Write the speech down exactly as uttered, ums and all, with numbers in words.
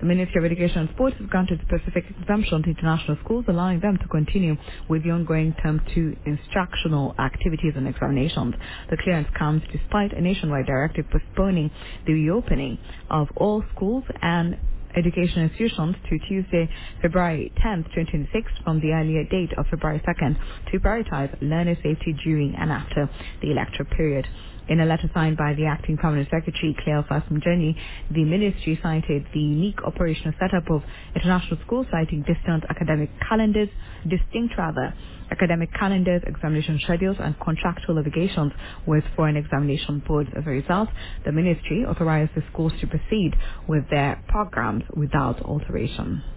Ministry of Education and Sports has granted specific exemption to international schools, allowing them to continue with the ongoing Term two instructional activities and examinations. The clearance comes despite a nationwide directive postponing the reopening of all schools and education institutions to Tuesday, February tenth, twenty twenty-six from the earlier date of February second to prioritize learner safety during and after the electoral period. In a letter signed by the Acting Permanent Secretary, Claire Fasmjani, the ministry cited the unique operational setup of international schools, citing distinct academic calendars, distinct rather, academic calendars, examination schedules, and contractual obligations with foreign examination boards. As a result, the ministry authorized the schools to proceed with their programs without alteration.